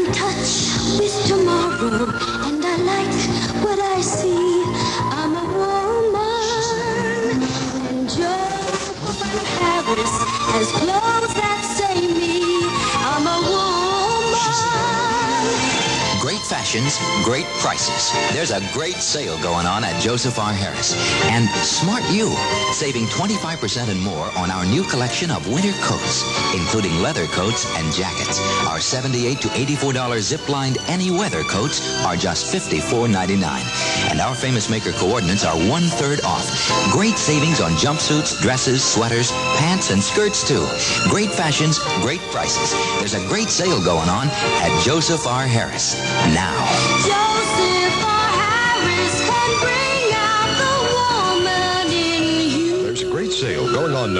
touch with tomorrow, and I like what I see. I'm a woman, and Josephine Harris has clothes that say me. I'm a woman. Great fashions, great prices. There's a great sale going on at Joseph R. Harris. And smart you, saving 25% and more on our new collection of winter coats, including leather coats and jackets. Our $78 to $84 zip-lined any weather coats are just $54.99. And our Famous Maker coordinates are 1/3 off. Great savings on jumpsuits, dresses, sweaters, pants, and skirts, too. Great fashions, great prices. There's a great sale going on at Joseph R. Harris. Now. Joseph R. Harris can bring out the woman in you. There's a great sale going on now.